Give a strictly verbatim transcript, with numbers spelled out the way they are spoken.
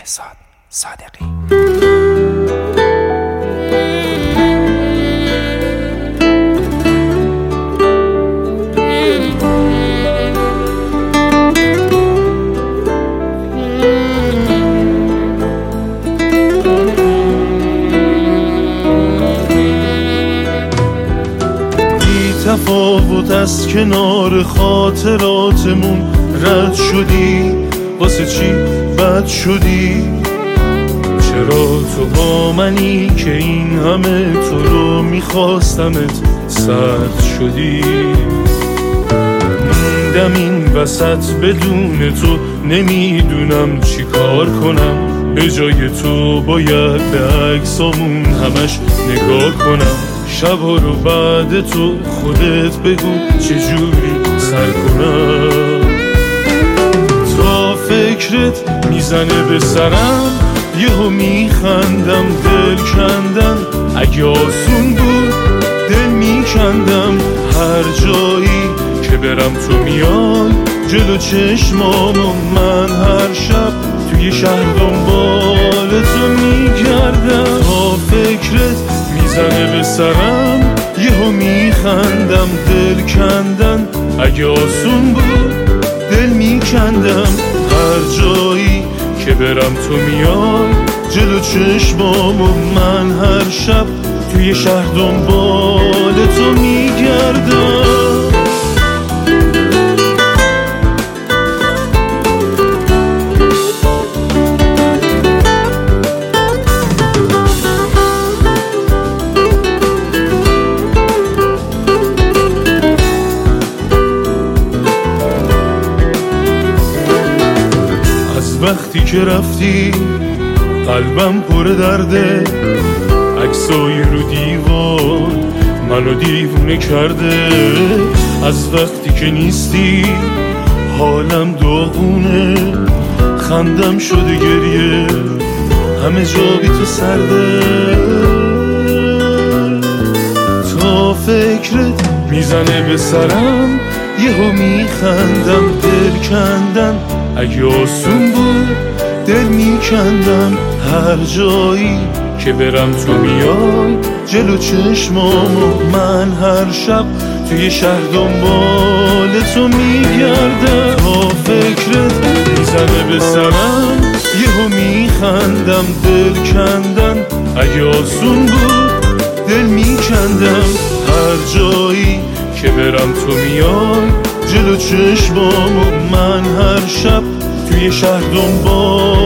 بهزاد صادقی. تفاوت از کنار خاطراتمون رد شدی، واسه چی بد شدی؟ چرا تو با منی که این همه تو رو میخواستمت سخت شدی؟ موندم این وسط بدون تو، نمیدونم چی کار کنم. به جای تو باید به عکسامون همش نگاه کنم. شبا رو بعد تو خودت بگو چجوری سر کنم. تا فکرت میزنه به سرم، یهو میخندم دل کندم. اگه آسون بود دل میکندم. هر جایی که برم تو میای جلو چشمام و من هر شب توی شهر دنبال تو میگردم. تا فکرت میزنه به سرم، یهو میخندم دل کندن. اگه آسون بود دل میکندم. هر جایی که برم تو میای جلو چشمام و من هر شب توی شهر دنبال تو میگردم. وقتی که رفتی قلبم پر درده، عکسای رو دیوار منو دیوونه کرده. از وقتی که نیستی حالم داغونه، خندم شده گریه، همه جا بی تو سرده. تا فکرت میزنه به سرم، یهو میخندم دل کندن. اگه آسون بود دل میکندم. هر جایی که برم تو میای جلو چشمام و من هر شب توی شهر دنبال تو میگردم. تا فکرت میزنه به سرم، یهو میخندم دل کندن. اگه آسون بود دل میکندم. هر جایی که برم تو میای جلو چشمام و من هر شب توی شهر دنبال